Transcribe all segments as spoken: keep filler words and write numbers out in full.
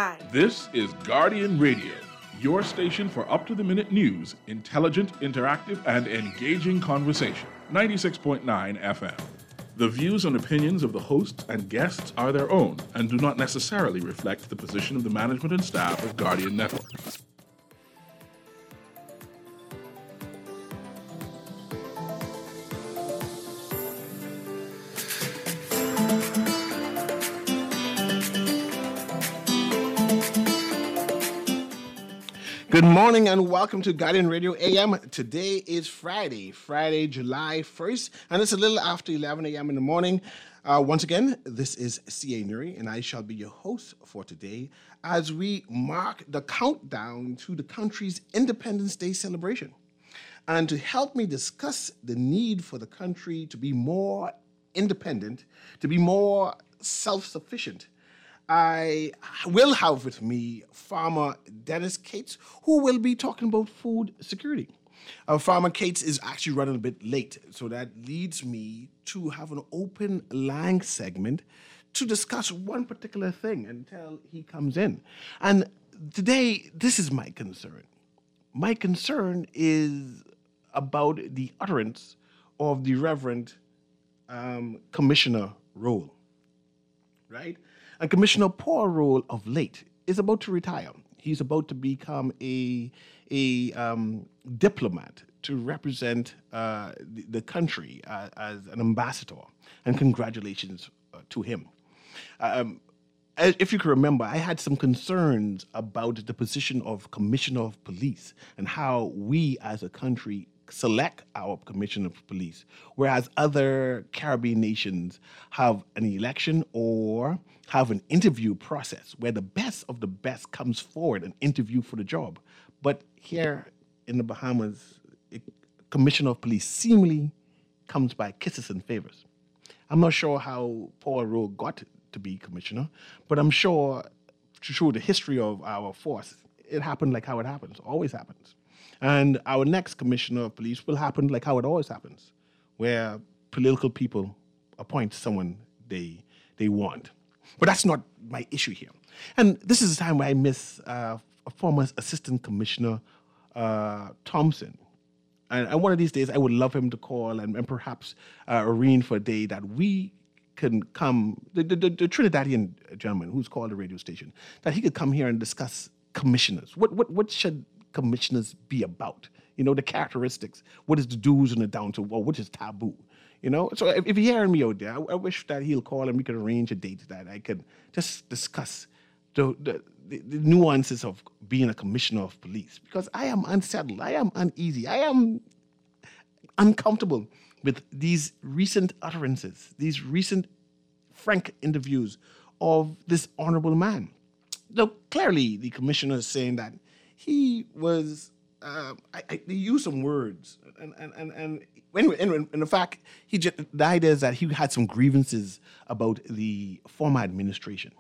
This is Guardian Radio, your station for up-to-the-minute news, intelligent, interactive, and engaging conversation. ninety-six point nine F M. The views and opinions of the hosts and guests are their own and do not necessarily reflect the position of the management and staff of Guardian Network. Good morning and welcome to Guardian Radio A M. Today is Friday, Friday, July first, and it's a little after eleven a.m. in the morning. Uh, once again, this is C A Nuri, and I shall be your host for today as we mark the countdown to the country's Independence Day celebration. And to help me discuss the need for the country to be more independent, to be more self-sufficient, I will have with me Farmer Dennis Cates, who will be talking about food security. Uh, Farmer Cates is actually running a bit late, so that leads me to have an open line segment to discuss one particular thing until he comes in. And today, this is my concern. My concern is about the utterance of the Reverend um, Commissioner Rolle, right? And Commissioner Paul Rolle of late is about to retire. He's about to become a, a um, diplomat to represent uh, the, the country uh, as an ambassador. And congratulations uh, to him. Um, if you can remember, I had some concerns about the position of Commissioner of Police and how we as a country select our commissioner of police, whereas other Caribbean nations have an election or have an interview process where the best of the best comes forward and interview for the job. But here in the Bahamas, a commissioner of police seemingly comes by kisses and favors. I'm not sure how Paul Rolle got to be commissioner, but I'm sure to show the history of our force, it happened like how it happens, always happens. And our next commissioner of police will happen like how it always happens, where political people appoint someone they they want. But that's not my issue here. And this is the time where I miss uh, a former assistant commissioner, uh, Thompson. And, and one of these days, I would love him to call and, and perhaps uh, arrange for a day that we can come, the, the, the Trinidadian gentleman who's called the radio station, that he could come here and discuss commissioners. What what what should commissioners be about? You know, the characteristics. What is the do's and the don'ts, or what is taboo? You know, so if, if you're hearing me out there, I, I wish that he'll call and we could arrange a date that I could just discuss the, the, the, the nuances of being a commissioner of police, because I am unsettled, I am uneasy, I am uncomfortable with these recent utterances, these recent frank interviews of this honorable man. Now, clearly, the commissioner is saying that he was, uh, I, I, they use some words, and and and, and anyway, anyway, in fact, he just, the idea is that he had some grievances about the former administration,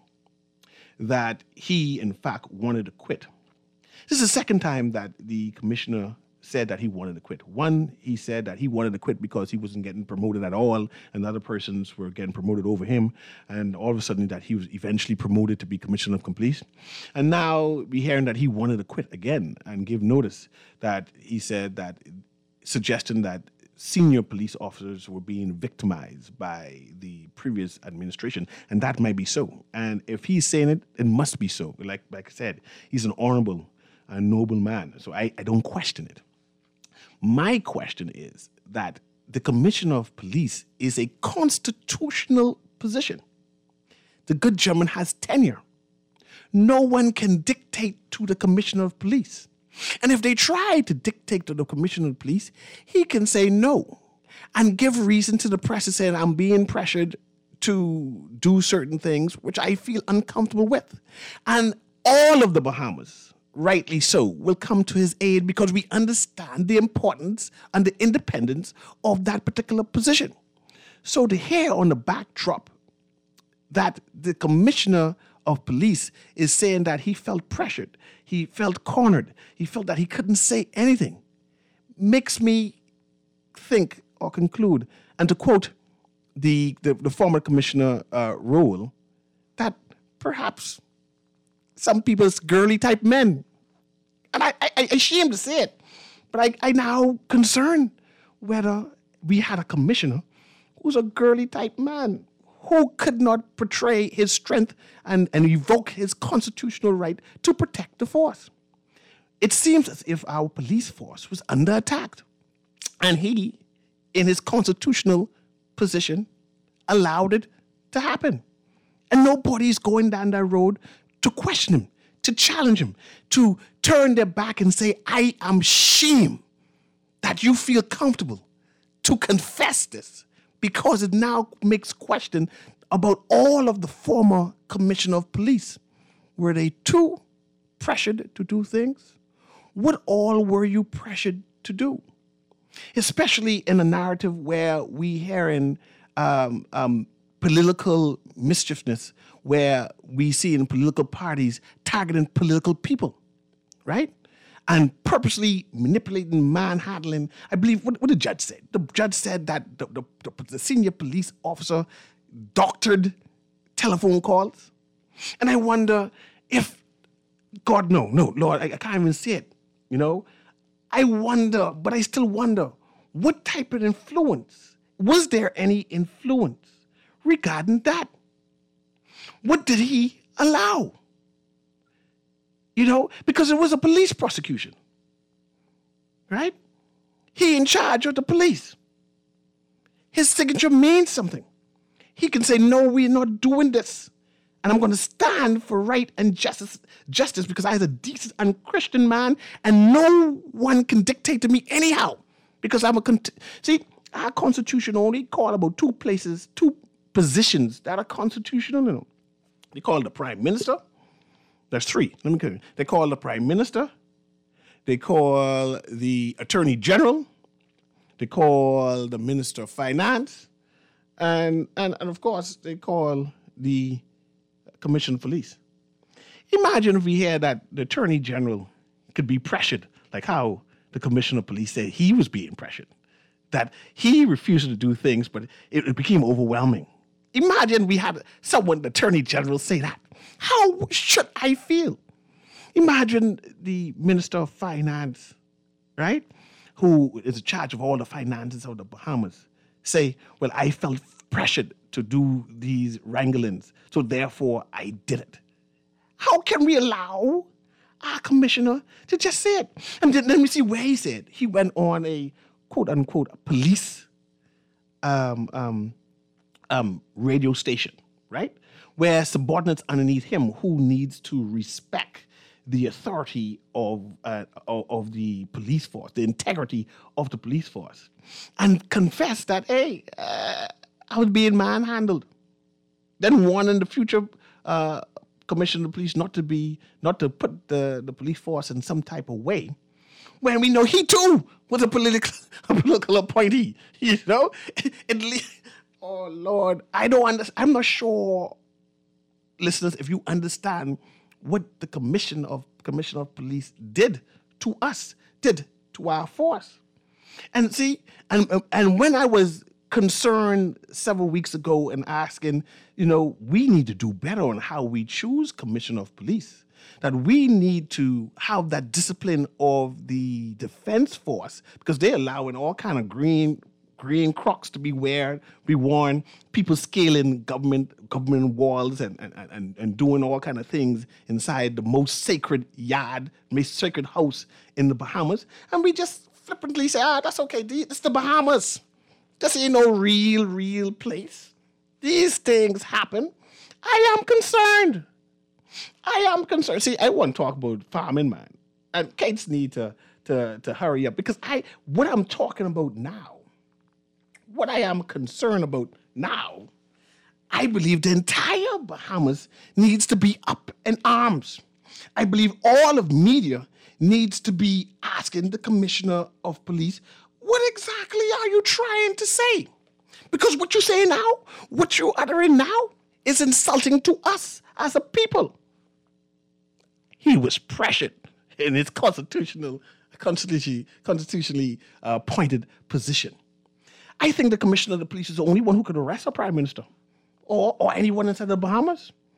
that he, in fact, wanted to quit. This is the second time that the commissioner said that he wanted to quit. One, he said that he wanted to quit because he wasn't getting promoted at all, and other persons were getting promoted over him, and all of a sudden that he was eventually promoted to be commissioner of police. And now we're hearing that he wanted to quit again and give notice that he said that, suggesting that senior police officers were being victimized by the previous administration, and that might be so. And if he's saying it, it must be so. Like, like I said, he's an honorable and noble man, so I, I don't question it. My question is that the commissioner of police is a constitutional position. The good German has tenure. No one can dictate to the commissioner of police. And if they try to dictate to the commissioner of police, he can say no and give reason to the press and say, I'm being pressured to do certain things which I feel uncomfortable with. And all of the Bahamas, rightly so, will come to his aid because we understand the importance and the independence of that particular position. So to hear on the backdrop that the commissioner of police is saying that he felt pressured, he felt cornered, he felt that he couldn't say anything, makes me think or conclude, and to quote the, the, the former commissioner uh, Rolle, that perhaps some people's girly type men. And I, I, I ashamed to say it, but I, I now concerned whether we had a commissioner who's a girly type man who could not portray his strength and, and evoke his constitutional right to protect the force. It seems as if our police force was under attack, and he, in his constitutional position, allowed it to happen. And nobody's going down that road to question him, to challenge him, to turn their back and say, I am ashamed that you feel comfortable to confess this, because it now makes question about all of the former commissioner of police. Were they too pressured to do things? What all were you pressured to do? Especially in a narrative where we hearing um, um, political mischievousness, where we see in political parties targeting political people, right? And purposely manipulating, manhandling. I believe, what, what the judge said? The judge said that the, the, the, the senior police officer doctored telephone calls. And I wonder if, God, no, no, Lord, I, I can't even see it, you know? I wonder, but I still wonder, what type of influence, was there any influence regarding that? What did he allow? You know, because it was a police prosecution, right? He in charge of the police. His signature means something. He can say, no, we're not doing this. And I'm going to stand for right and justice, justice because I am a decent and Christian man, and no one can dictate to me anyhow, because I'm a... Con- See, our Constitution only call about two places, two positions that are constitutional. You know. They call the Prime Minister. There's three. Let me tell you. They call the Prime Minister. They call the Attorney General. They call the Minister of Finance. And, and, and of course, they call the Commission of Police. Imagine if we hear that the Attorney General could be pressured, like how the Commissioner of Police said he was being pressured, that he refused to do things, but it, it became overwhelming. Imagine we had someone, the Attorney General, say that. How should I feel? Imagine the Minister of Finance, right, who is in charge of all the finances of the Bahamas, say, well, I felt pressured to do these wranglings, so therefore I did it. How can we allow our commissioner to just say it? And then let me see where he said. He went on a quote-unquote police um, um, um, radio station, right? Where subordinates underneath him who needs to respect the authority of, uh, of of the police force, the integrity of the police force, and confess that, hey, uh, I was being manhandled. Then warning the future uh, commissioner of police not to be, not to put the, the police force in some type of way, when we know he too was a political a political appointee. You know, it, it, oh Lord, I don't understand. I'm not sure, listeners, if you understand what the commission of commissioner of police did to us, did to our force. And see, and and when I was concerned several weeks ago and asking, you know, we need to do better on how we choose commissioner of police, that we need to have that discipline of the defense force, because they're allowing all kind of green green crocs to be wear, be worn, people scaling government government walls and, and, and, and doing all kind of things inside the most sacred yard, most sacred house in the Bahamas. And we just flippantly say, ah, that's okay, it's the Bahamas. This ain't no real, real place. These things happen. I am concerned. I am concerned. See, I want to talk about farming, man. And kids need to, to, to hurry up, because I what I'm talking about now, what I am concerned about now, I believe the entire Bahamas needs to be up in arms. I believe all of media needs to be asking the commissioner of police, what exactly are you trying to say? Because what you say now, what you're uttering now, is insulting to us as a people. He was pressured in his constitutional, constitutionally, constitutionally uh, appointed position. I think the commissioner of the police is the only one who could arrest a prime minister or, or anyone inside the Bahamas.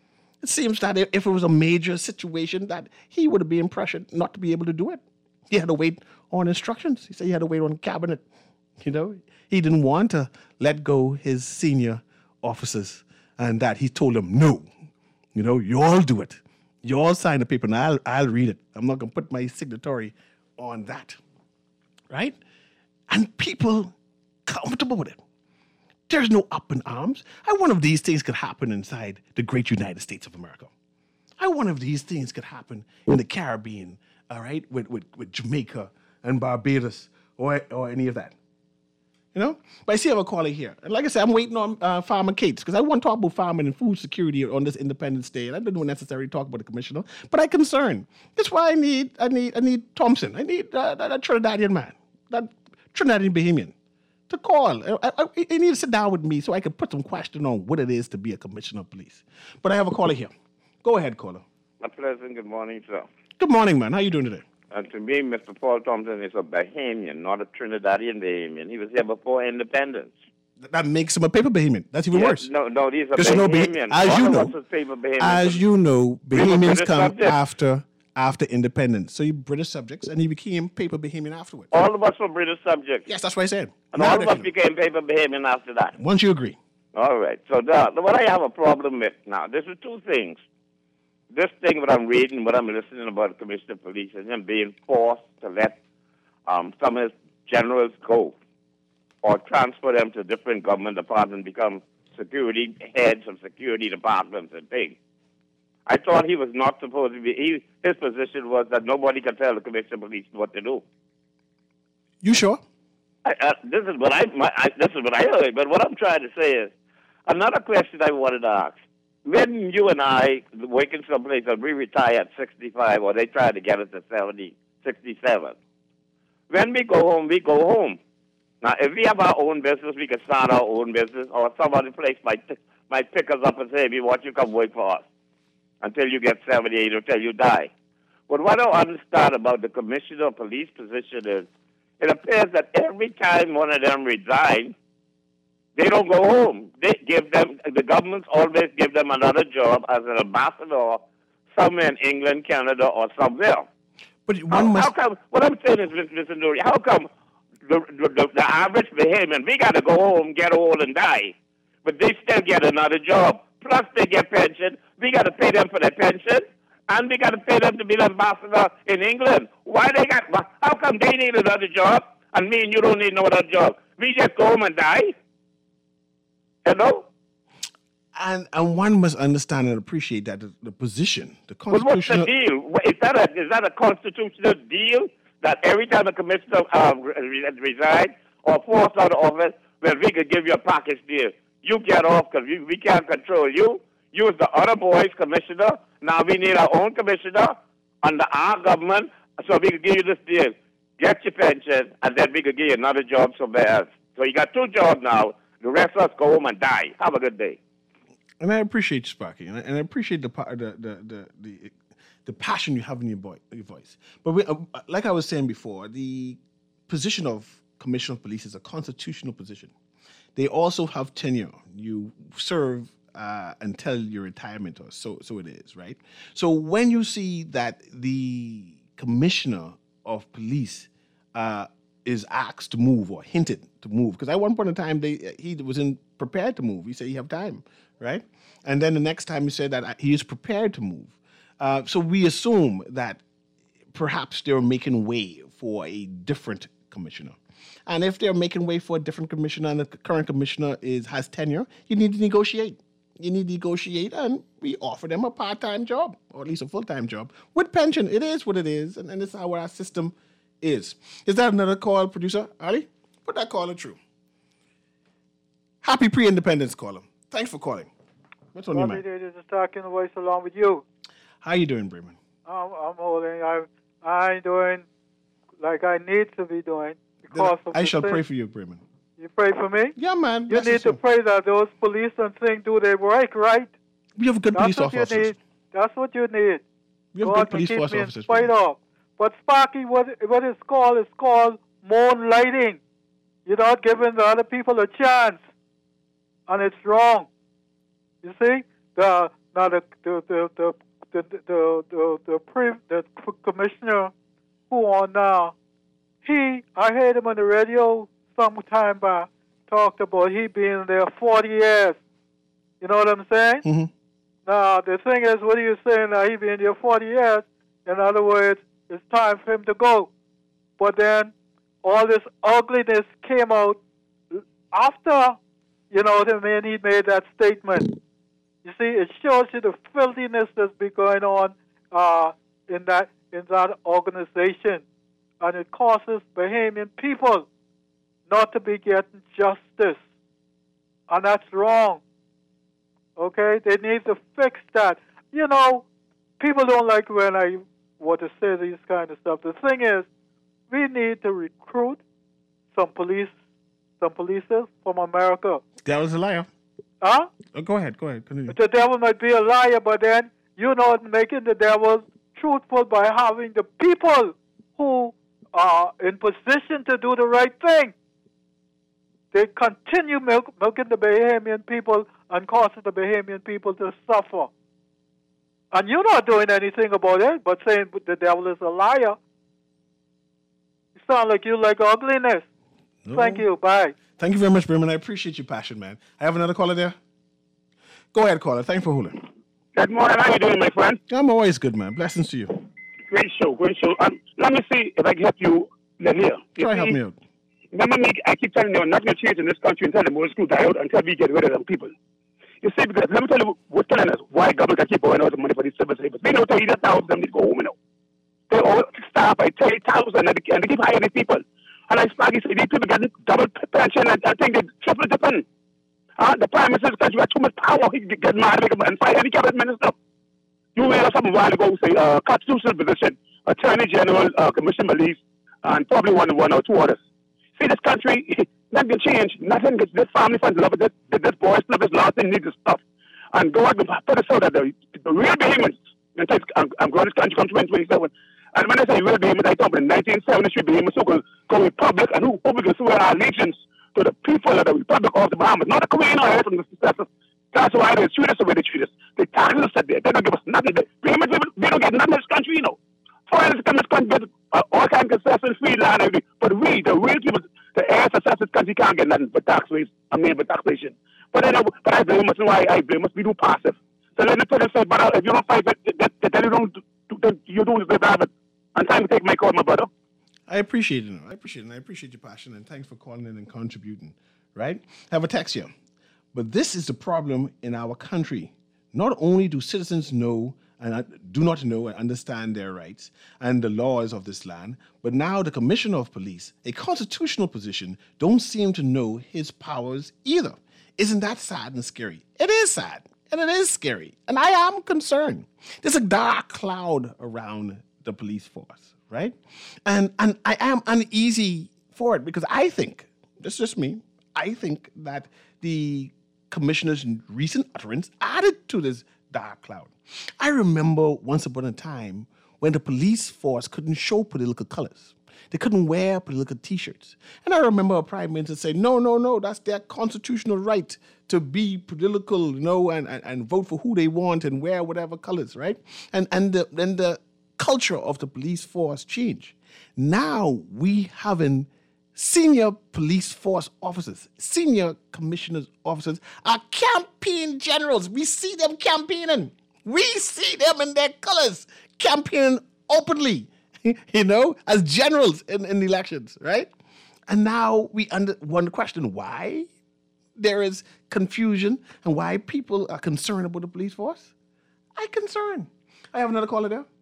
It seems that if if it was a major situation, that he would have been pressured not to be able to do it. He had to wait on instructions. He said he had to wait on cabinet. You know, he didn't want to let go his senior officers, and that he told them, no, you know, you all do it. You all sign the paper, and I'll, I'll read it. I'm not going to put my signatory on that, right? And people comfortable with it. There's no up in arms. I wonder if these things could happen inside the great United States of America. I wonder if these things could happen in the Caribbean, all right, with, with, with Jamaica and Barbados or, or any of that. You know? But I see I have a caller here. And like I said, I'm waiting on uh, Farmer Cates because I want to talk about farming and food security on this Independence Day. And I didn't necessarily talk about the commissioner, but I'm concerned. That's why I need I need I need Thompson. I need uh, that, that Trinidadian man, that Trinidadian Bahamian, to call. I, I, I need to sit down with me so I can put some question on what it is to be a commissioner of police. But I have a caller here. Go ahead, caller. A pleasant good morning, sir. Good morning, man. How you doing today? And to me, Mister Paul Thompson is a Bahamian, not a Trinidadian Bahamian. He was here before independence. That makes him a paper Bahamian. That's even Yes, worse. No, no, these are Because you know, Bah- Bahamian. as All you of know, us is paper Bahamians. as you know, were Bahamians British come subjects. after after independence. So you British subjects, and he became paper Bahamian afterwards. All of us were British subjects. Yes, that's what I said. And Now all of that us you know. became paper Bahamian after that. Once you agree. All right. So the, the, what I have a problem with now, there's two things. This thing, what I'm reading, what I'm listening about the Commissioner of Police, and him being forced to let um, some of his generals go or transfer them to different government departments, become security heads of security departments and things. I thought he was not supposed to be. He, his position was that nobody can tell the Commissioner of Police what to do. You sure? I, uh, this is what I, my, I this is what I heard. But what I'm trying to say is another question I wanted to ask. When you and I work in some place and we retire at sixty-five, or they try to get us to seventy, sixty-seven. When we go home, we go home. Now, if we have our own business, we can start our own business, or somebody place might might pick us up and say, "We want you to come work for us until you get seventy-eight, or until you die." But what I understand about the commissioner of police position is, it appears that every time one of them resigns, they don't go home. They give them, the governments always give them another job as an ambassador somewhere in England, Canada, or somewhere. But one How, must. how come, what I'm saying is, Mister Nuri, how come the, the, the average Bahamian, we got to go home, get old, and die, but they still get another job. Plus they get pension. We got to pay them for their pension, and we got to pay them to be the ambassador in England. Why they got, how come they need another job, and me and you don't need no other job? We just go home and die? Hello? And and one must understand and appreciate that the, the position, the But what's the constitutional. deal? What- Is that a is that a constitutional deal that every time a commissioner uh, re- resigns or forced out of office, well, we could give you a package deal. You get off because we, we can't control you. Use the other boys commissioner. Now we need our own commissioner under our government, so we could give you this deal. Get your pension, and then we could give you another job somewhere else. So you got two jobs now. The rest of us go home and die. Have a good day. And I appreciate you, Sparky, and I, and I appreciate the, pa- the the the the the passion you have in your, boy, your voice. But we, uh, like I was saying before, the position of commissioner of police is a constitutional position. They also have tenure. You serve uh, until your retirement, or so so it is, right? So when you see that the commissioner of police uh, is asked to move or hinted to move, because at one point in time they he wasn't prepared to move. He said you have time, right? And then the next time he said that he is prepared to move. Uh, so we assume that perhaps they're making way for a different commissioner. And if they're making way for a different commissioner and the current commissioner is has tenure, you need to negotiate. You need to negotiate, and we offer them a part-time job, or at least a full-time job, with pension. It is what it is, and, and this is how our system is. Is that another call, producer? Ali? Put that caller through. Happy pre-independence, caller. Thanks for calling. What's on your Lovely mind? day to talking the voice along with you. How you doing, Bremen? I'm, I'm holding. I'm, I'm doing like I need to be doing because of I the shall thing. pray for you, Bremen. You pray for me? Yeah, man. You bless need your to soul. pray that those police and things do their work, right? We have good That's police what you officers. need. That's what you need. We have God good can police keep force me in officers. spite Bremen. of. But Sparky, what what is called is called moonlighting. You're not giving the other people a chance, and it's wrong. You see, the Now the the the the the the the, the, pre, the commissioner who on now, he I heard him on the radio some time back talked about he being there forty years. You know what I'm saying? Mm-hmm. Now the thing is, what are you saying? Now he been there forty years. In other words, it's time for him to go. But then all this ugliness came out after, you know what I mean, he made that statement. You see, it shows you the filthiness that's been going on uh, in that in that organization. And it causes Bahamian people not to be getting justice. And that's wrong. Okay? They need to fix that. You know, people don't like when I want to say these kind of stuff. The thing is, we need to recruit some police, some policers from America. Devil's a liar. Huh? Oh, go ahead, go ahead. Continue. The devil might be a liar, but then you're not making the devil truthful by having the people who are in position to do the right thing. They continue milk, milking the Bahamian people and causing the Bahamian people to suffer. And you're not doing anything about it, but saying the devil is a liar. You sound like you like ugliness. No. Thank you. Bye. Thank you very much, Berman. I appreciate your passion, man. I have another caller there. Go ahead, caller. Thanks for holding. Good morning. How you doing, my friend? I'm always good, man. Blessings to you. Great show, great show. Um, let me see if I can help you here. Try to help me out. Remember me, I keep telling you, nothing will change in this country until the more school die out, until we get rid of them people. You see, because let me tell you what's telling us why government can keep going out the money for these civil servants. We know thirty thousand them need to go home now. They all staff by thirty thousand and they keep hiring these people. And like Sparky said, these people get double pension and I think they triple depend. Uh, the Prime Minister's country has too much power. He can get mad and fight any cabinet minister. You heard something a while ago say uh, constitutional position, Attorney General, uh, Commission Police, and probably one, one or two others. See, this country, nothing can change. Nothing gets this family funds love it. This, this boy stuff is last thing needs to stop. And go out and put it so that the, the real behemoths, I'm, I'm growing this country come twenty twenty-seven. And when I say real behemoths, I talk about the nineteen seventy-three behemoths who can go republic and who, who we can swear our allegiance to the people of the Republic of the Bahamas, not the Queen or from the successors. That's why they treat us the way they treat us. They tax us there. They don't give us nothing. They, behemoths, we don't get nothing in this country, you know. Foreigners come to this country, get uh, all kinds of concessions, free land, everything. But we, the real people, the heirs of this country can't get nothing but tax rates. I mean, but taxation. But, then, but I blame us. Why I blame us? We do passive. So let me put it say, but uh, if you don't fight it, then you don't do, then you do the habit. And time to take my call, my brother. I appreciate it. I appreciate it. And I appreciate your passion. And thanks for calling in and contributing. Right? Have a text here. But this is the problem in our country. Not only do citizens know and do not know and understand their rights and the laws of this land, but now the Commissioner of Police, a constitutional position, don't seem to know his powers either. Isn't that sad and scary? It is sad and it is scary. And I am concerned. There's a dark cloud around the police force, right? And, and I am uneasy for it because I think, this is just me, I think that the commissioner's recent utterance added to this dark cloud. I remember once upon a time when the police force couldn't show political colors. They couldn't wear political T-shirts. And I remember a prime minister saying, no, no, no, that's their constitutional right to be political, you know, and, and, and vote for who they want and wear whatever colors, right? And and the, then the culture of the police force changed. Now we having senior police force officers, senior commissioners officers are campaign generals. We see them campaigning. We see them in their colors campaigning openly, you know, as generals in, in elections, right? And now we under, want to question why there is confusion and why people are concerned about the police force. I'm concerned. I have another caller there.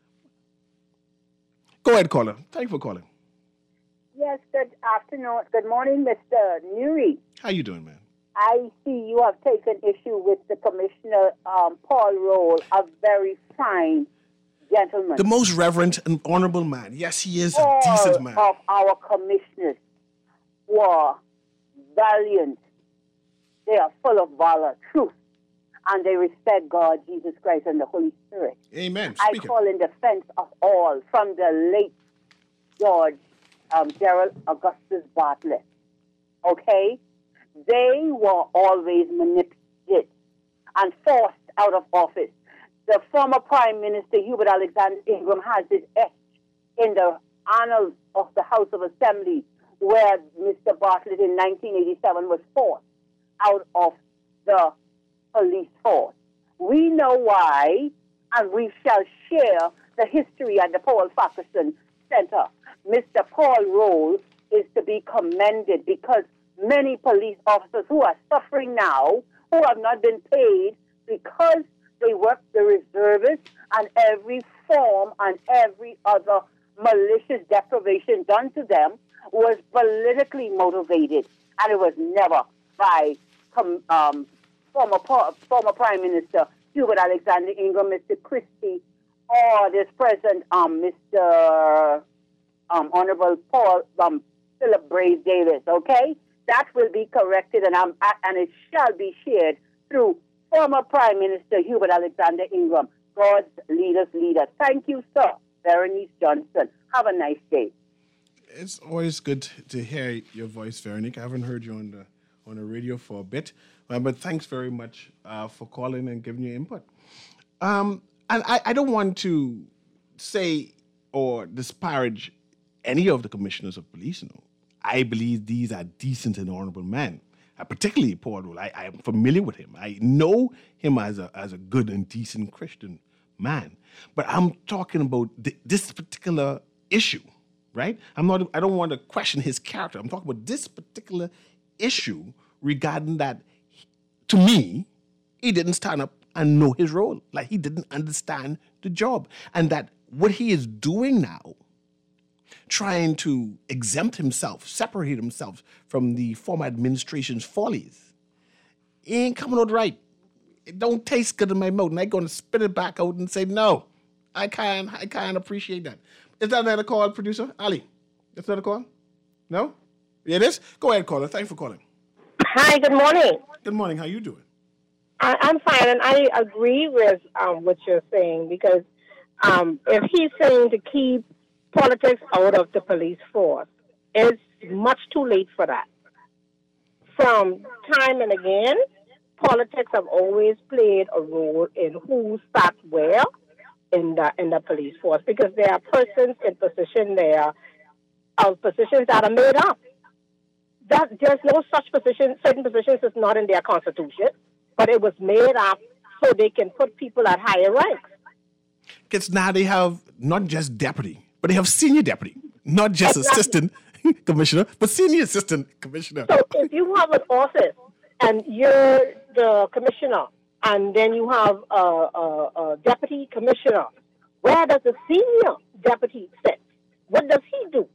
Go ahead, caller. Thank you for calling. Yes, good afternoon. Good morning, Mister Newry. How you doing, man? I see you have taken issue with the Commissioner um, Paul Roll, a very fine gentleman. The most reverent and honorable man. Yes, he is All a decent man. All of our commissioners were valiant. They are full of valor, truth, and they respect God, Jesus Christ, and the Holy Spirit. Amen. I Speak call it. in defense of all, from the late George um, Gerald Augustus Bartlett. Okay? They were always manipulated and forced out of office. The former Prime Minister, Hubert Alexander Ingram, has it etched in the annals of the House of Assembly, where Mister Bartlett in nineteen eighty-seven was forced out of the police force. We know why, and we shall share the history at the Paul Fackerson Center. Mister Paul Rowles is to be commended because many police officers who are suffering now, who have not been paid because they work the reservists and every form and every other malicious deprivation done to them was politically motivated, and it was never by um, former former Prime Minister Hubert Alexander Ingram, Mister Christie, or this present um, Mister Um, Honorable Paul um, Philip Braze Davis. Okay, that will be corrected, and um, and it shall be shared through former Prime Minister Hubert Alexander Ingram. God's leaders, leaders. Thank you, sir. Berenice Johnson. Have a nice day. It's always good to hear your voice, Veronique. I haven't heard you on the on the radio for a bit, uh, but thanks very much uh, for calling and giving your input. Um, and I, I don't want to say or disparage any of the commissioners of police. You know, I believe these are decent and honorable men. Uh, particularly Paul Rowles. I, I am familiar with him. I know him as a as a good and decent Christian man. But I'm talking about th- this particular issue, right? I'm not. I don't want to question his character. I'm talking about this particular issue regarding that. To me, he didn't stand up and know his role. Like he didn't understand the job, and that what he is doing now, trying to exempt himself, separate himself from the former administration's follies, he ain't coming out right. It don't taste good in my mouth, and I'm going to spit it back out and say, no, I can't, I can't appreciate that. Is that another call, producer? Ali, is that a call? No? Yeah, it is? Go ahead, caller. Thanks for calling. Hi, good morning. Good morning. How you doing? I, I'm fine, and I agree with um, what you're saying, because um, if he's saying to keep politics out of the police force, it's much too late for that. From time and again, politics have always played a role in who sat where in the in the police force, because there are persons in position there, of positions that are made up. That there's no such position. Certain positions is not in their constitution, but it was made up so they can put people at higher ranks. Because now they have not just deputy, but they have senior deputy, not just exactly. assistant commissioner, but senior assistant commissioner. So if you have an office and you're the commissioner, and then you have a, a, a deputy commissioner, where does the senior deputy sit? What does he do?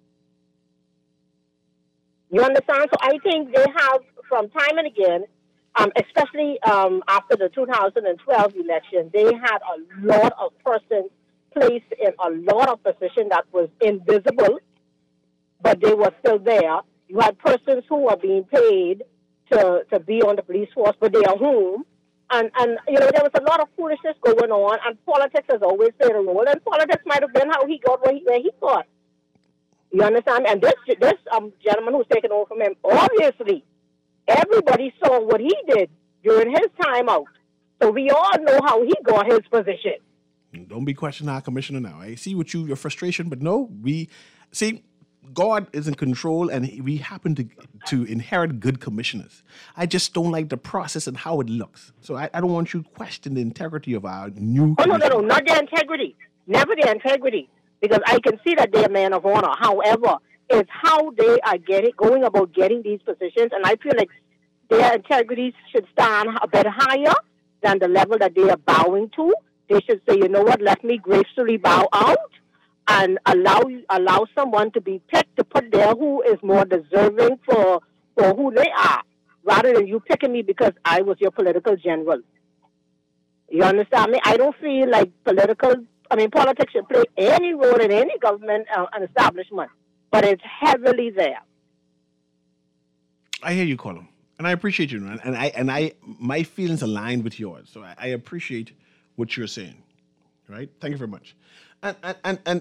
You understand? So I think they have, from time and again, um, especially um, after the two thousand twelve election, they had a lot of persons placed in a lot of positions that was invisible, but they were still there. You had persons who were being paid to, to be on the police force, but they are home. And, and, you know, there was a lot of foolishness going on, and politics has always played a role, and politics might have been how he got where he, where he got. You understand? And this this um, gentleman who's taken over from him, obviously, everybody saw what he did during his time out. So we all know how he got his position. Don't be questioning our commissioner now. I see what you, your frustration, but no, we, see, God is in control, and we happen to to inherit good commissioners. I just don't like the process and how it looks. So I, I don't want you to question the integrity of our new Oh, no, no, no, not their integrity. Never their integrity. Because I can see that they're men of honor. However, it's how they are getting going about getting these positions, and I feel like their integrity should stand a bit higher than the level that they are bowing to. They should say, you know what, let me gracefully bow out and allow allow someone to be picked to put there who is more deserving for, for who they are, rather than you picking me because I was your political general. You understand me? I don't feel like political, I mean, politics should play any role in any government uh, and establishment, but it's heavily there. I hear you, Colin, and I appreciate you, man. And I and I my feelings align with yours, so I, I appreciate what you're saying. Right? Thank you very much. And and and, and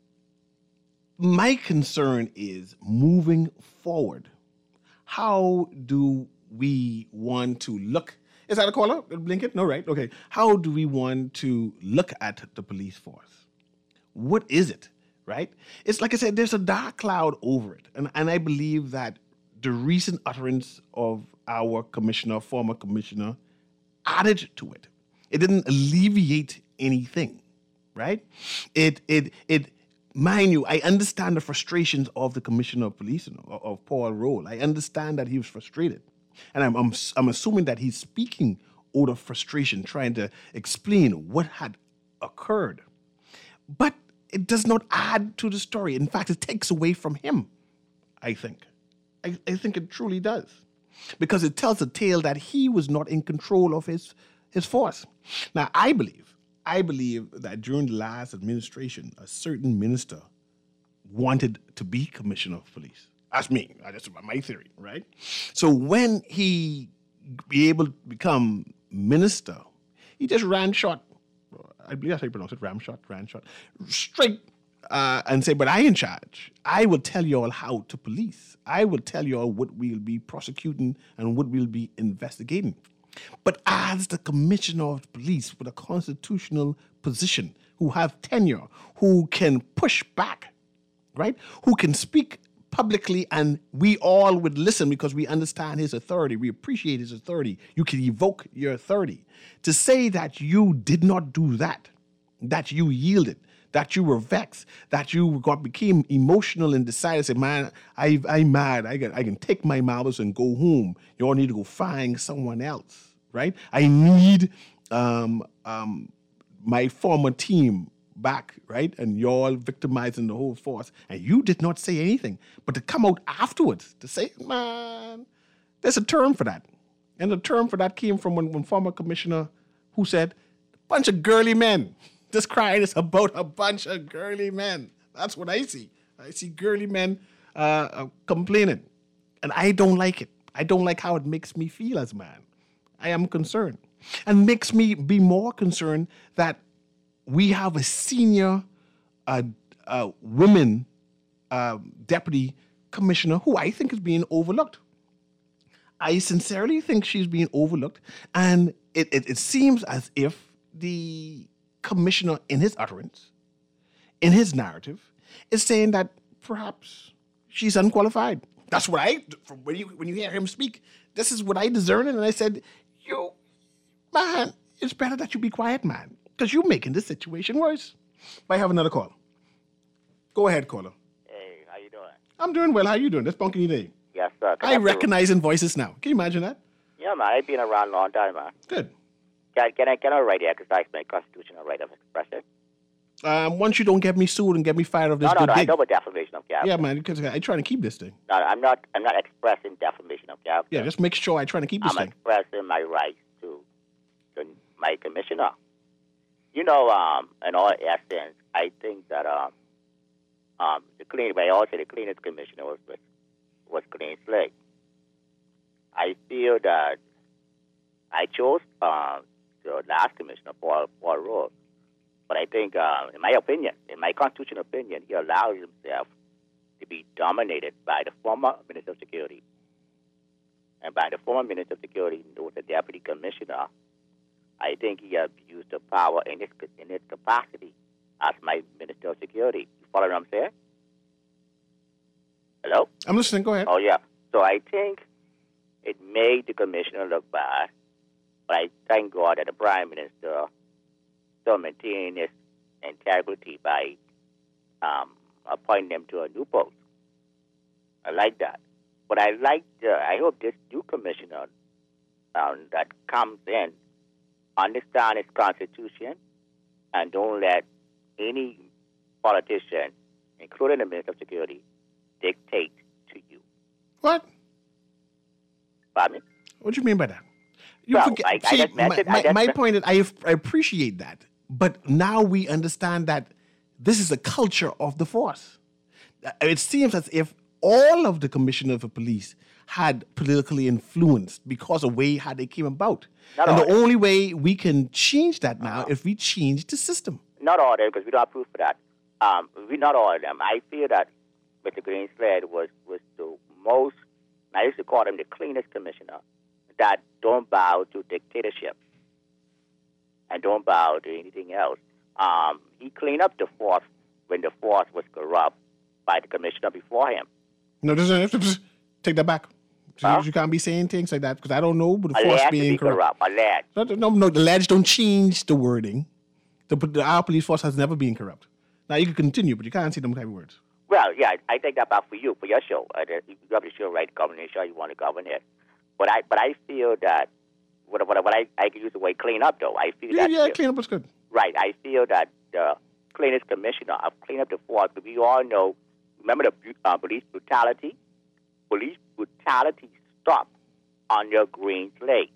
my concern is moving forward. How do we want to look Is that a caller? Blinket? No, right? Okay. How do we want to look at the police force? What is it, right? It's like I said, there's a dark cloud over it. And, and I believe that the recent utterance of our commissioner, former commissioner, added to it. It didn't alleviate anything, right? It, it, it, mind you, I understand the frustrations of the commissioner of police, of Paul Rolle. I understand that he was frustrated. And I'm, I'm, I'm assuming that he's speaking out of frustration, trying to explain what had occurred. But it does not add to the story. In fact, it takes away from him, I think. I, I think it truly does. Because it tells a tale that he was not in control of his, his force. Now, I believe, I believe that during the last administration, a certain minister wanted to be commissioner of police. That's me. That's my theory, right? So when he be able to become minister, he just ran shot. I believe that's how you pronounce it, ram shot, ran shot, straight uh, and say, but I in charge. I will tell you all how to police. I will tell you all what we'll be prosecuting and what we'll be investigating. But as the commissioner of police with a constitutional position, who have tenure, who can push back, right? Who can speak publicly, and we all would listen because we understand his authority. We appreciate his authority. You can evoke your authority. To say that you did not do that, that you yielded, that you were vexed, that you got became emotional and decided, say, man, I, I'm mad. I can, I can take my marbles and go home. You all need to go find someone else, right? I need um, um, my former team back, right? And y'all victimizing the whole force. And you did not say anything. But to come out afterwards to say, man, there's a term for that. And the term for that came from one, one former commissioner who said, a bunch of girly men. This crying is about a bunch of girly men. That's what I see. I see girly men uh, uh, complaining. And I don't like it. I don't like how it makes me feel as a man. I am concerned. And makes me be more concerned that we have a senior uh, uh, women uh, deputy commissioner who I think is being overlooked. I sincerely think she's being overlooked. And it, it, it seems as if the commissioner in his utterance, in his narrative, is saying that perhaps she's unqualified. That's what I, from when you, when you hear him speak, this is what I discerned. And I said, you, man, it's better that you be quiet, man. Because you're making this situation worse. Might have another call. Go ahead, caller. Hey, how you doing? I'm doing well. How you doing? That's Punky Day. Yes, sir. I recognizing voices now. Can you imagine that? Yeah, man. I've been around a long time, man. Good. Can, can I can I already exercise my constitutional right of expression? Um, once you don't get me sued and get me fired of this no, no, good no, gig. I know about defamation of character. Yeah, man, because I'm trying to keep this thing. No, I'm not. I'm not expressing defamation of character. Yeah, just make sure I'm trying to keep this I'm thing. expressing my rights to, to my commissioner. You know, um, in all essence, I think that um, um, the clean, but I also the cleanest commissioner was was, was Clean Slate. I feel that I chose uh, the last commissioner, Paul Paul Rolle, but I think, uh, in my opinion, in my constitutional opinion, he allows himself to be dominated by the former Minister of Security, and by the former Minister of Security, who was the deputy commissioner. I think he abused the power in his in his capacity as my Minister of Security. You follow what I'm saying? Hello? I'm listening. Go ahead. Oh, yeah. So I think it made the commissioner look bad, but I thank God that the Prime Minister still maintained his integrity by um, appointing him to a new post. I like that. But I like, uh, I hope this new commissioner um, that comes in understand its constitution and don't let any politician, including the Minister of Security, dictate to you. What? Pardon me? What do you mean by that? You well, forget, I, see, I just my, mentioned, my, I just my point is, I, I appreciate that. But now we understand that this is a culture of the force. It seems as if all of the commissioners of police had politically influenced because of the way how they came about. Not and all the only way we can change that now uh-huh. if we change the system. Not all of them, because we don't have proof for that. Um, we not all of them. I feel that Mister Greenslade was was the most. I used to call him the cleanest commissioner that don't bow to dictatorship and don't bow to anything else. Um, he cleaned up the force when the force was corrupt by the commissioner before him. No, just, just take that back. Huh? You can't be saying things like that because I don't know, but the force Alleged to being be corrupt. corrupt. Alleged. No, no, no, the alleged don't change the wording. The, the, our police force has never been corrupt. Now, you can continue, but you can't say them type of words. Well, yeah, I, I take that back for you, for your show. Uh, you have the show, right? Govern the show, you want to govern it. But I but I feel that, what, what, what I, I can use the word clean up, though. I feel Yeah, that. yeah, clean up is good. Right. I feel that the cleanest commissioner of clean up the force, but we all know, remember the uh, police brutality? Police brutality stopped under Green Slate.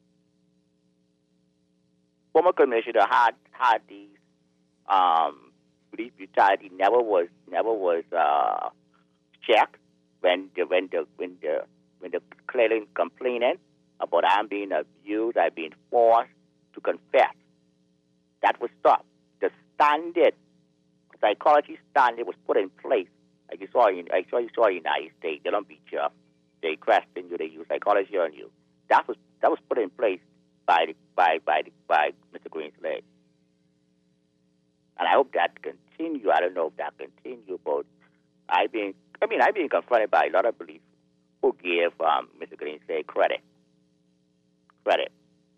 Former commissioner had had these um, police brutality never was never was uh, checked when the when the when the when the clearly complaining about I'm being abused, I'm being forced to confess. That was stopped. The standard psychology standard was put in place. Like you saw in I saw you saw in the United States, they don't beat you up. They question you, they use psychology on you. That was that was put in place by the, by by the, by Mister Greenslade. And I hope that continue. I don't know if that continue, but I been I mean I've been confronted by a lot of police who give um, Mister Greenslade credit. Credit.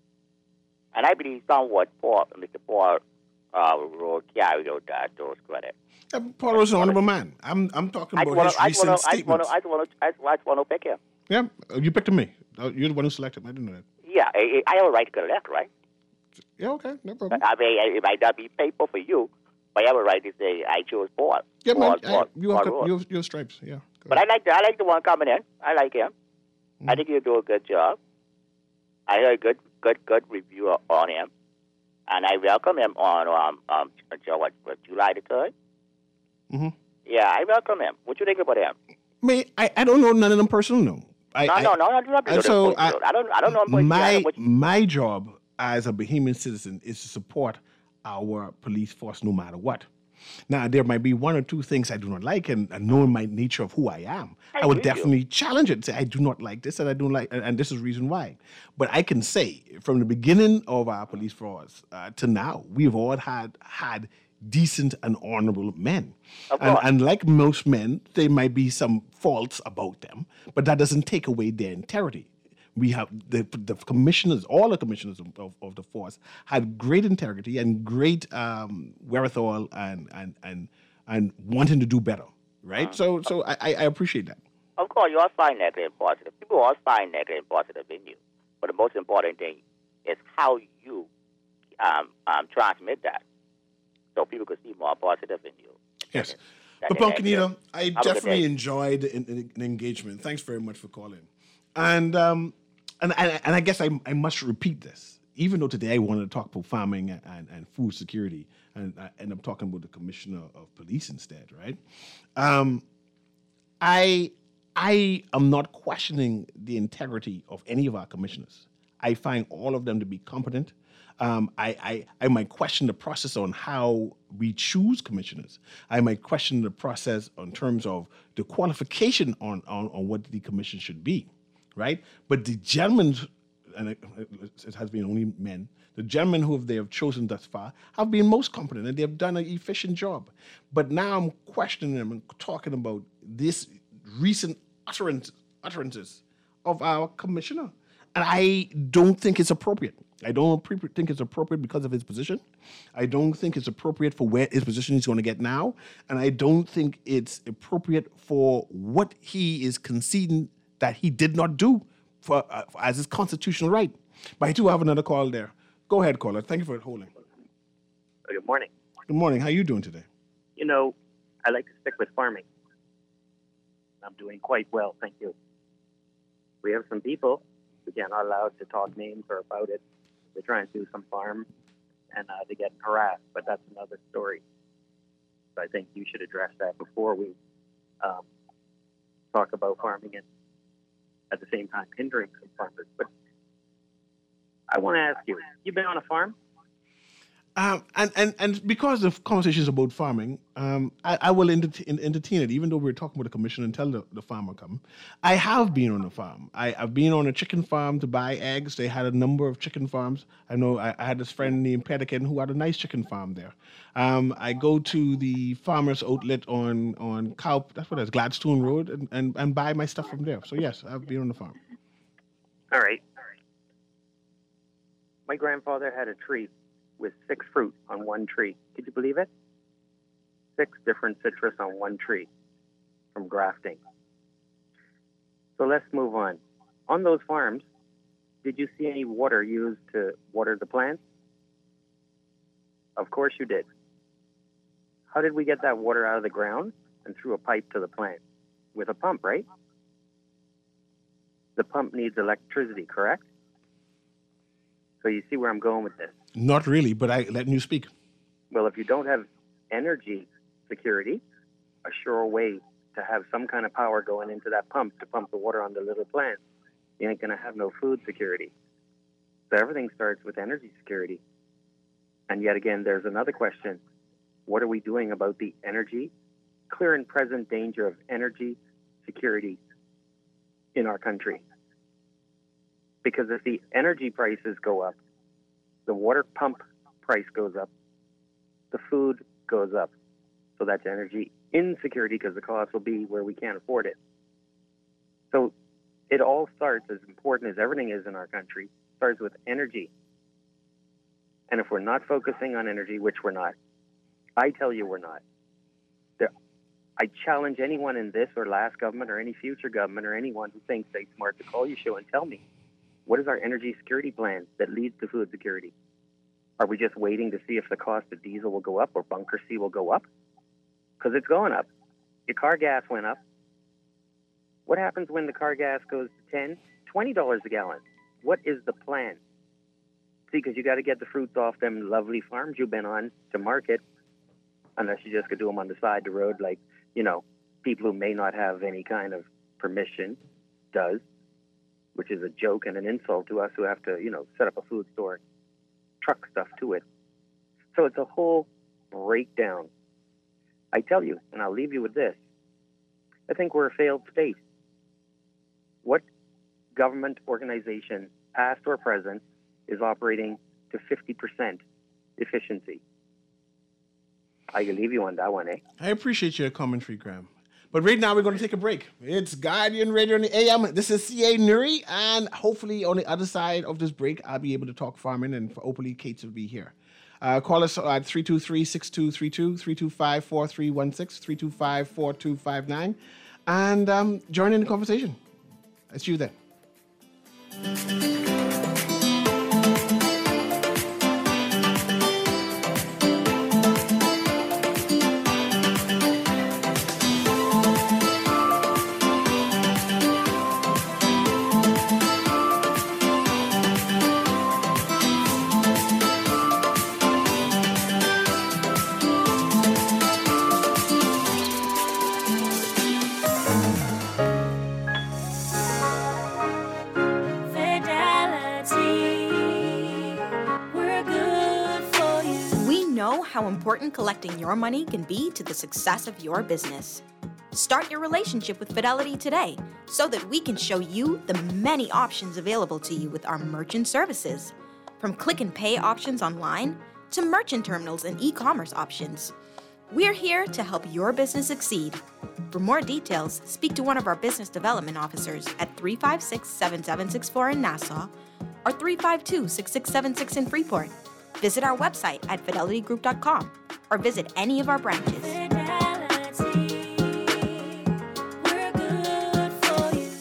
And I believe somewhat Paul Mister Paul uh, Road carried out that those credit. Yeah, Paul was an honorable man. I'm I'm talking about wanna, his recent wanna, statements. I just want to I just want to pick him. Yeah, you picked him me. You're the one who selected him. I didn't know that. Yeah, I, I have a right to collect, right? Yeah, okay, no problem. I mean, it might not be paper for you, but I have a right to say I chose Paul. Yeah, Paul, man, Paul, I, you, Paul have, Road. you, have, you have stripes, yeah. But I like the, I like the one coming in. I like him. Mm. I think he'll do a good job. I heard a good, good, good review on him, and I welcome him on um um what, what July the third. Mm-hmm. Yeah, I welcome him. What you think about him? Me, I, I don't know none of them personally, no. I, no, I, no, no, no, no, no, so I, I don't, I don't know. Him my what, my job as a Bahamian citizen is to support our police force no matter what. Now, there might be one or two things I do not like, and, and knowing my nature of who I am, I, I would definitely you. challenge it. Say, I do not like this, and I don't like, and, and this is the reason why. But I can say, from the beginning of our police force uh, to now, we've all had had decent and honorable men. And, and like most men, there might be some faults about them, but that doesn't take away their integrity. We have the, the commissioners, all the commissioners of, of, of the force had great integrity and great um, wherewithal and, and and and wanting to do better, right? Uh, so so I, I appreciate that. Of course, you all find negative and positive. People all find negative and positive in you. But the most important thing is how you um, um, transmit that, so people can see more positive in you. Yes. But Punkanita, I definitely enjoyed the, the, the engagement. Thanks very much for calling. And um, and, and and I guess I I must repeat this, even though today I wanted to talk about farming and, and food security, and I end up talking about the commissioner of police instead, right? Um, I I am not questioning the integrity of any of our commissioners. I find all of them to be competent. Um, I, I, I might question the process on how we choose commissioners. I might question the process in terms of the qualification on, on, on what the commission should be, right? But the gentlemen, and it, it has been only men, the gentlemen who they have chosen thus far have been most competent and they have done an efficient job. But now I'm questioning them and talking about this recent utterance, utterances of our commissioner. And I don't think it's appropriate. I don't think it's appropriate because of his position. I don't think it's appropriate for where his position he's going to get now. And I don't think it's appropriate for what he is conceding that he did not do for, uh, as his constitutional right. But I do have another call there. Go ahead, caller. Thank you for holding. Good morning. Good morning. How are you doing today? You know, I like to stick with farming. I'm doing quite well, thank you. We have some people, again, not allowed to talk names or about it. They try and do some farm, and uh, they get harassed, but that's another story. So I think you should address that before we um, talk about farming and at the same time hindering some farmers. But I want to ask you, you been on a farm? Um, and, and, and because the conversation is about farming, um, I, I will entertain, entertain it, even though we're talking about the commission until the, the farmer come. I have been on a farm. I, I've been on a chicken farm to buy eggs. They had a number of chicken farms. I know I, I had this friend named Pedican who had a nice chicken farm there. Um, I go to the farmer's outlet on, on Cow, that's what it is, Gladstone Road, and, and, and buy my stuff from there. So yes, I've been on the farm. All right. All right. My grandfather had a tree with six fruit on one tree. Could you believe it? Six different citrus on one tree from grafting. So let's move on. On those farms, did you see any water used to water the plants? Of course you did. How did we get that water out of the ground and through a pipe to the plant? With a pump, right? The pump needs electricity, correct? So you see where I'm going with this. Not really, but I letting you speak. Well, if you don't have energy security, a sure way to have some kind of power going into that pump to pump the water on the little plants, you ain't going to have no food security. So everything starts with energy security. And yet again, there's another question. What are we doing about the energy, clear and present danger of energy security in our country? Because if the energy prices go up, the water pump price goes up, the food goes up. So that's energy insecurity because the cost will be where we can't afford it. So it all starts, as important as everything is in our country, starts with energy. And if we're not focusing on energy, which we're not, I tell you we're not. There, I challenge anyone in this or last government or any future government or anyone who thinks they're smart to call you show and tell me, what is our energy security plan that leads to food security? Are we just waiting to see if the cost of diesel will go up or bunker C will go up? Because it's going up. Your car gas went up. What happens when the car gas goes to ten dollars, twenty dollars a gallon? What is the plan? See, because you got to get the fruits off them lovely farms you've been on to market, unless you just could do them on the side of the road like, you know, people who may not have any kind of permission does, which is a joke and an insult to us who have to, you know, set up a food store, truck stuff to it. So it's a whole breakdown. I tell you, and I'll leave you with this, I think we're a failed state. What government organization, past or present, is operating to fifty percent efficiency? I can leave you on that one, eh? I appreciate your commentary, Graham. But right now, we're going to take a break. It's Guardian Radio on the A M. This is C A Nuri, and hopefully on the other side of this break, I'll be able to talk farming, and hopefully Kate will be here. Uh, call us at three two three, six two three two, three two five, four three one six, three two five, four two five nine, and um, join in the conversation. I see you there. How important collecting your money can be to the success of your business. Start your relationship with Fidelity today so that we can show you the many options available to you with our merchant services. From click and pay options online to merchant terminals and e-commerce options. We're here to help your business succeed. For more details, speak to one of our business development officers at three five six, seven seven six four in Nassau or three five two, six six seven six in Freeport. Visit our website at fidelity group dot com or visit any of our branches. Fidelity, we're good for you.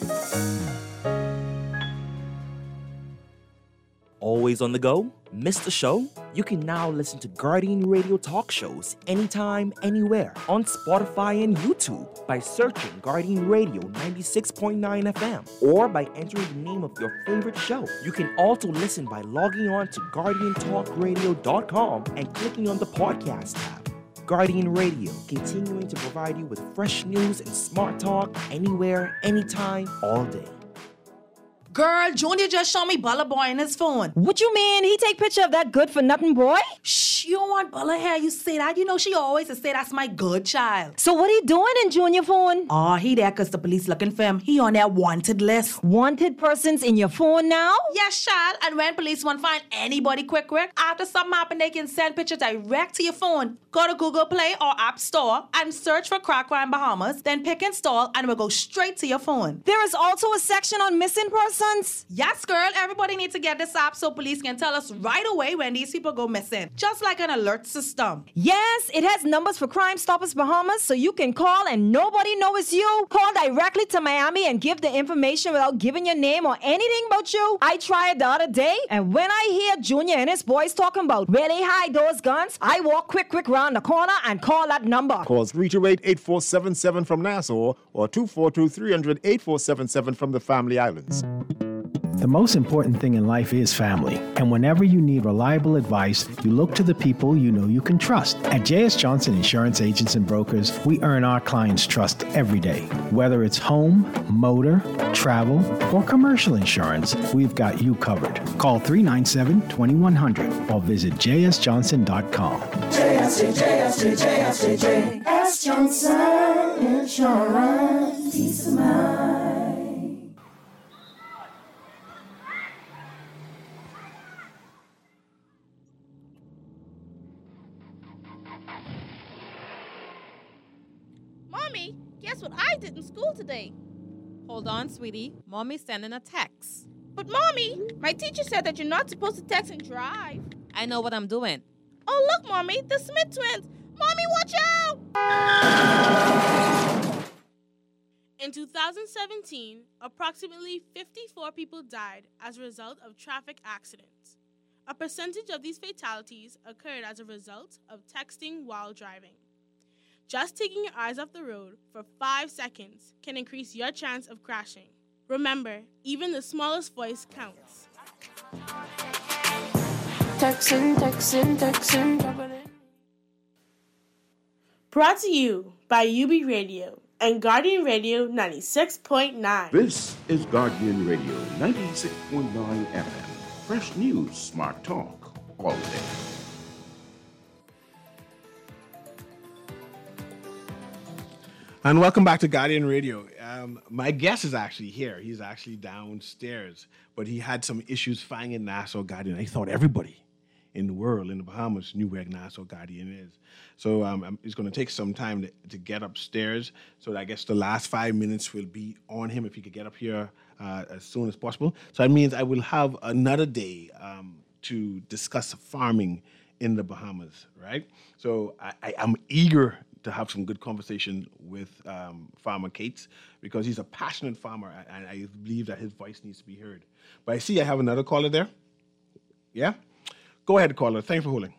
Always on the go? Missed the show? You can now listen to Guardian Radio talk shows anytime, anywhere on Spotify and YouTube by searching Guardian Radio ninety-six point nine F M or by entering the name of your favorite show. You can also listen by logging on to guardian talk radio dot com and clicking on the podcast tab. Guardian Radio, continuing to provide you with fresh news and smart talk anywhere, anytime, all day. Girl, Junior just showed me Bella Boy in his phone. What you mean? He take picture of that good-for-nothing boy? Shh, you don't want Bella here. You say that. You know she always say that's my good child. So what he doing in Junior phone? Oh, he there because the police looking for him. He on their wanted list. Wanted persons in your phone now? Yes, child. And when police want to find anybody quick, quick, after something happen, they can send pictures direct to your phone. Go to Google Play or App Store and search for Crack Crime Bahamas, then pick install and it will go straight to your phone. There is also a section on missing persons. Yes, girl. Everybody needs to get this app so police can tell us right away when these people go missing. Just like an alert system. Yes, it has numbers for Crime Stoppers Bahamas so you can call and nobody knows it's you. Call directly to Miami and give the information without giving your name or anything about you. I tried the other day and when I hear Junior and his boys talking about where they hide those guns, I walk quick, quick round the corner and call that number. Call three two eight, eight four seven seven from Nassau or two four two, three hundred, eight four seven seven from the Family Islands. The most important thing in life is family. And whenever you need reliable advice, you look to the people you know you can trust. At J S. Johnson Insurance Agents and Brokers, we earn our clients' trust every day. Whether it's home, motor, travel, or commercial insurance, we've got you covered. Call three nine seven, two one zero zero or visit j s johnson dot com. J S J, J S J, J S J, J S. Johnson Insurance. Peace of mind. Mommy, guess what I did in school today? Hold on, sweetie. Mommy's sending a text. But Mommy, my teacher said that you're not supposed to text and drive. I know what I'm doing. Oh, look, Mommy, the Smith twins. Mommy, watch out! In two thousand seventeen, approximately fifty-four people died as a result of traffic accidents. A percentage of these fatalities occurred as a result of texting while driving. Just taking your eyes off the road for five seconds can increase your chance of crashing. Remember, even the smallest voice counts. Texting, texting, texting, dropping it. Brought to you by U B Radio and Guardian Radio ninety-six point nine. This is Guardian Radio ninety-six point nine F M. Fresh news, smart talk, all day. And welcome back to Guardian Radio. Um, my guest is actually here. He's actually downstairs, but he had some issues finding Nassau Guardian. I thought everybody in the world, in the Bahamas, knew where Nassau Guardian is. So um, it's going to take some time to, to get upstairs. So I guess the last five minutes will be on him if he could get up here uh, as soon as possible. So that means I will have another day um, to discuss farming in the Bahamas, right? So I, I am eager to have some good conversation with um, Farmer Cates because he's a passionate farmer and I believe that his voice needs to be heard. But I see I have another caller there. Yeah? Go ahead, caller. Thanks for holding.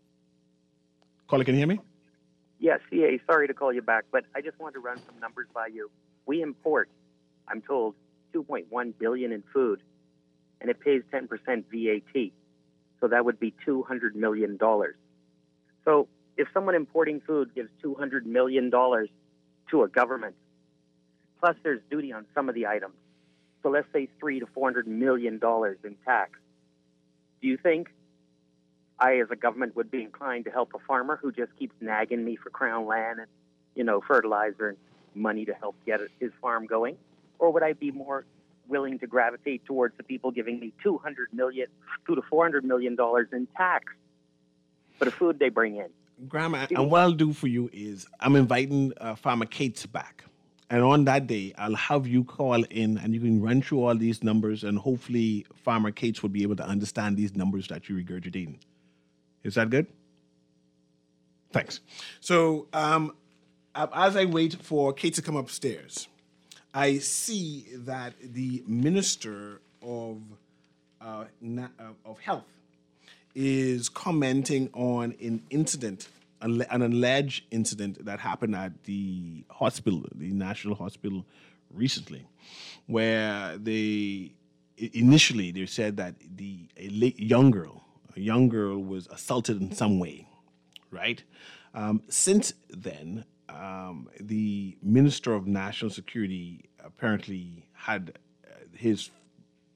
Caller, can you hear me? Yes, C A, sorry to call you back, but I just wanted to run some numbers by you. We import, I'm told, two point one billion dollars in food, and it pays ten percent V A T. So that would be two hundred million dollars. So if someone importing food gives two hundred million dollars to a government, plus there's duty on some of the items, so let's say three to four hundred million dollars in tax, do you think I, as a government, would be inclined to help a farmer who just keeps nagging me for crown land and, you know, fertilizer and money to help get his farm going? Or would I be more willing to gravitate towards the people giving me two hundred million, two to four hundred million dollars in tax for the food they bring in? Grandma, and what I'll do for you is I'm inviting uh, Farmer Cates back. And on that day, I'll have you call in and you can run through all these numbers and hopefully Farmer Cates will be able to understand these numbers that you're regurgitating. Is that good? Thanks. So um, as I wait for Kate to come upstairs, I see that the Minister of uh, Na- of Health is commenting on an incident, an alleged incident that happened at the hospital, the National Hospital, recently, where they initially they said that the a young girl. A young girl was assaulted in some way, right? Um, since then, um, the Minister of National Security apparently had uh, his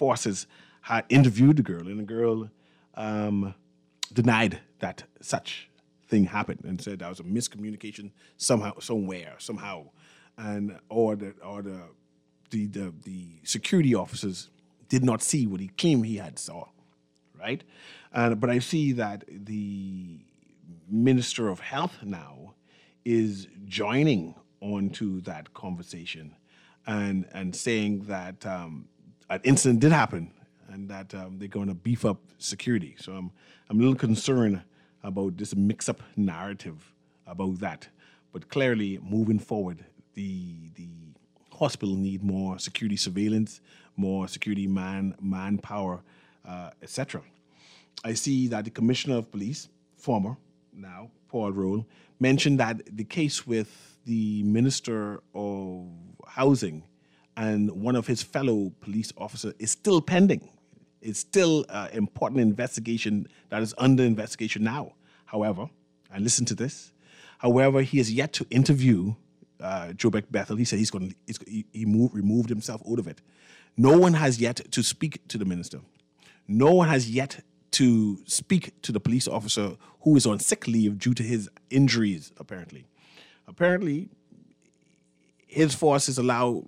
forces had interviewed the girl, and the girl um, denied that such thing happened and said there was a miscommunication somehow, somewhere, somehow, and or the or the the the, the security officers did not see what he claimed he had saw, right? And but I see that the Minister of Health now is joining onto that conversation and and saying that um, an incident did happen and that um, they're going to beef up security. So I'm I'm a little concerned about this mix-up narrative about that. But clearly, moving forward, the the hospital need more security surveillance, more security man manpower, uh, et cetera. I see that the Commissioner of Police, former now Paul Rolle, mentioned that the case with the Minister of Housing and one of his fellow police officers is still pending. It's still an important investigation that is under investigation now. However, and listen to this, however, he has yet to interview uh, Jobeck Bethel. He said he's going to, he, he moved, removed himself out of it. No one has yet to speak to the minister. No one has yet to speak to the police officer who is on sick leave due to his injuries, apparently. Apparently, his force is allowed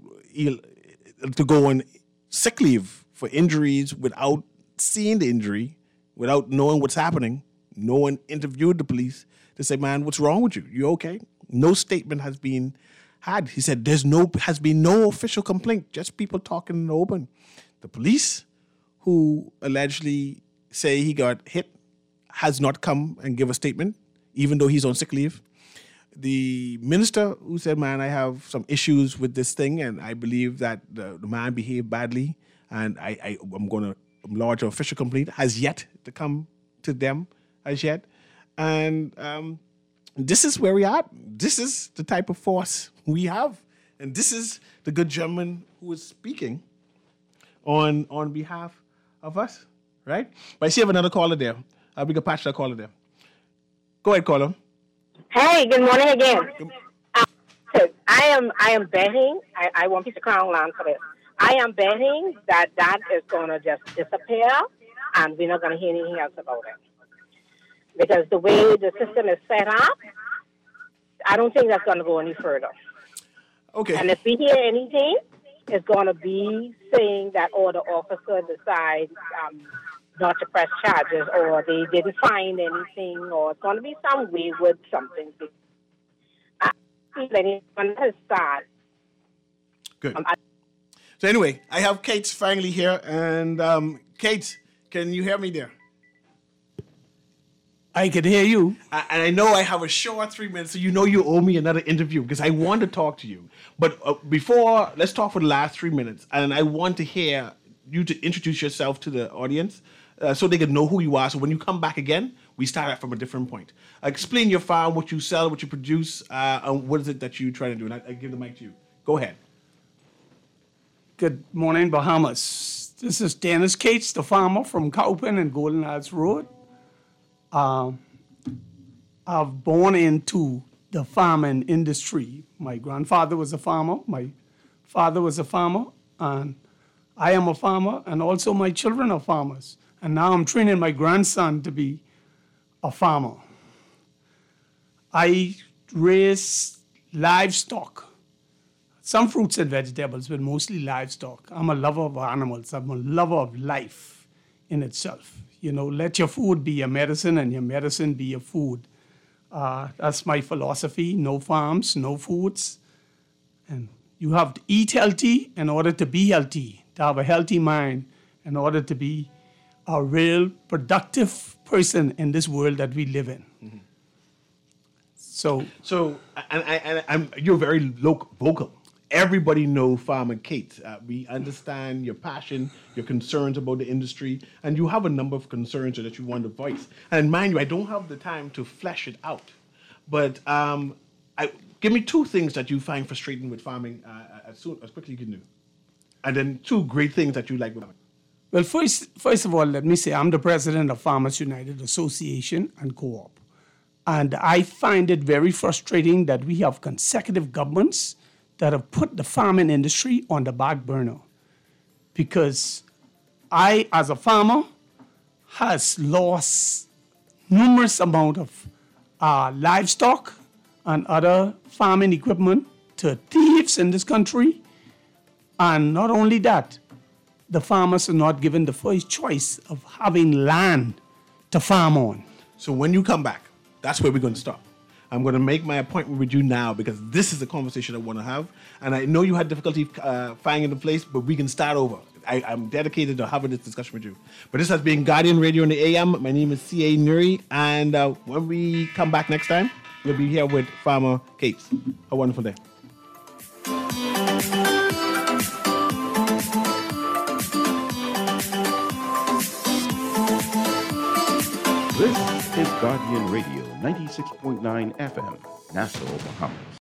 to go on sick leave for injuries without seeing the injury, without knowing what's happening. No one interviewed the police to say, man, what's wrong with you? You okay? No statement has been had. He said there's no has been no official complaint, just people talking in the open. The police, who allegedly say he got hit, has not come and give a statement, even though he's on sick leave. The minister who said, man, I have some issues with this thing, and I believe that the, the man behaved badly, and I, I, I'm going to lodge an official complaint, has yet to come to them as yet. And um, this is where we are. This is the type of force we have. And this is the good gentleman who is speaking on, on behalf of us, right? But I see I have another caller there. Uh, we can patch that caller there. Go ahead, caller. Hey, good morning again. Uh, so I am I am betting, I, I want piece of crown land for this. I am betting that that is going to just disappear and we're not going to hear anything else about it. Because the way the system is set up, I don't think that's going to go any further. Okay. And if we hear anything, it's going to be saying that, or the officer decides um, not to press charges, or they didn't find anything, or it's going to be some wayward something. I think anyone has started. Good. Um, I- so anyway, I have Kate finally here, and um, Kate, can you hear me there? I can hear you. I, and I know I have a short three minutes, so you know you owe me another interview because I want to talk to you. But uh, before, let's talk for the last three minutes, and I want to hear you to introduce yourself to the audience uh, so they can know who you are. So when you come back again, we start out from a different point. Uh, explain your farm, what you sell, what you produce, uh, and what is it that you try to do. And I, I give the mic to you. Go ahead. Good morning, Bahamas. This is Dennis Cates, the farmer from Cowpen and Golden Arts Road. Uh, I've born into the farming industry. My grandfather was a farmer, my father was a farmer, and I am a farmer, and also my children are farmers. And now I'm training my grandson to be a farmer. I raise livestock, some fruits and vegetables, but mostly livestock. I'm a lover of animals. I'm a lover of life in itself. You know, let your food be your medicine and your medicine be your food. Uh, that's my philosophy. No farms, no foods. And you have to eat healthy in order to be healthy, to have a healthy mind, in order to be a real productive person in this world that we live in. Mm-hmm. So, so, and, I, and I'm, you're very local, vocal. Everybody knows Farmer Kate. Uh, we understand your passion, your concerns about the industry, and you have a number of concerns that you want to voice. And mind you, I don't have the time to flesh it out. But um, I, give me two things that you find frustrating with farming uh, as, soon, as quickly as you can do. And then two great things that you like with farming. Well, first, first of all, let me say I'm the president of Farmers United Association and Co-op. And I find it very frustrating that we have consecutive governments that have put the farming industry on the back burner. Because I, as a farmer, has lost numerous amount of uh, livestock and other farming equipment to thieves in this country. And not only that, the farmers are not given the first choice of having land to farm on. So when you come back, that's where we're going to stop. I'm going to make my appointment with you now because this is the conversation I want to have. And I know you had difficulty uh, finding the place, but we can start over. I, I'm dedicated to having this discussion with you. But this has been Guardian Radio in the A M. My name is C A. Nuri. And uh, when we come back next time, we'll be here with Farmer Capes. Have a wonderful day. This is Guardian Radio, ninety-six point nine F M, Nassau, Bahamas.